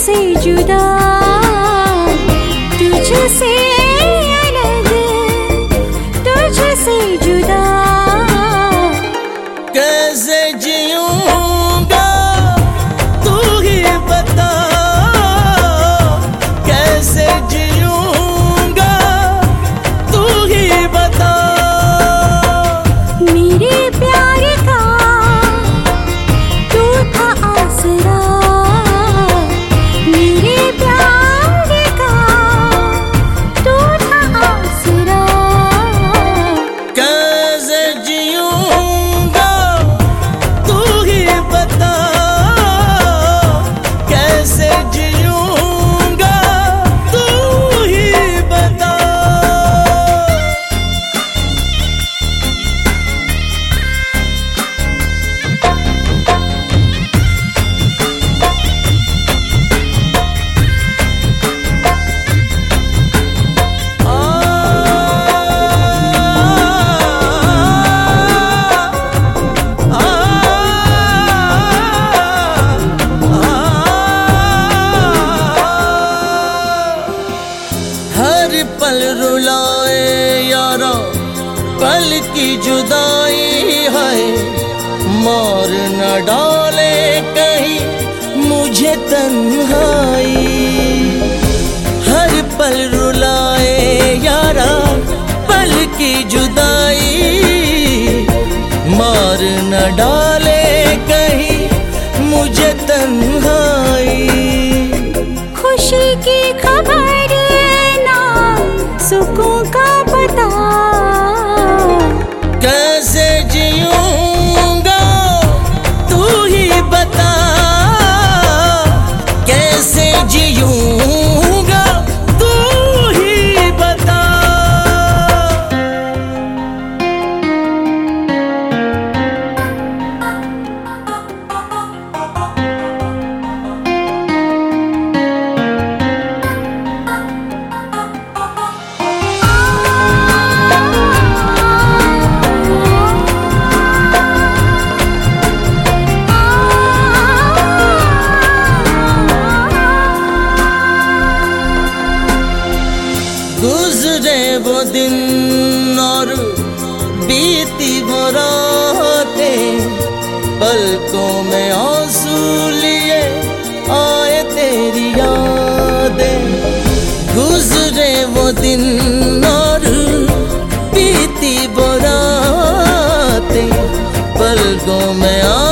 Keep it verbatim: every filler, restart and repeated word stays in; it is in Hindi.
तुझसे जुदा, तुझसे अलग, तुझसे जुदा। कैसे जीऊंगा तू ही बता, कैसे जीऊंगा तू ही बता। मेरे प्यार का तू था आसरा, मेरे प्यार का तू था आसरा। कैसे जीऊंगा तू ही बता, कैसे जीऊंगा तू ही बता। हर पल रुलाए यारा, पल की जुदाई है, मार न डाले कहीं मुझे तन्हाई। हर पल रुलाए यारा, पल की जुदाई, मार न डाले कहीं मुझे तन्हाई। खुशी की खबर ना, सुकून का पता। कैसे जीऊंगा तू ही बता, कैसे जीऊंगा तू ही बता। गुजरे वो दिन और बीती वो रातें, पलकों में आंसू लिए आए तेरी यादें। गुजरे वो दिन और बीती वो रातें, पलकों में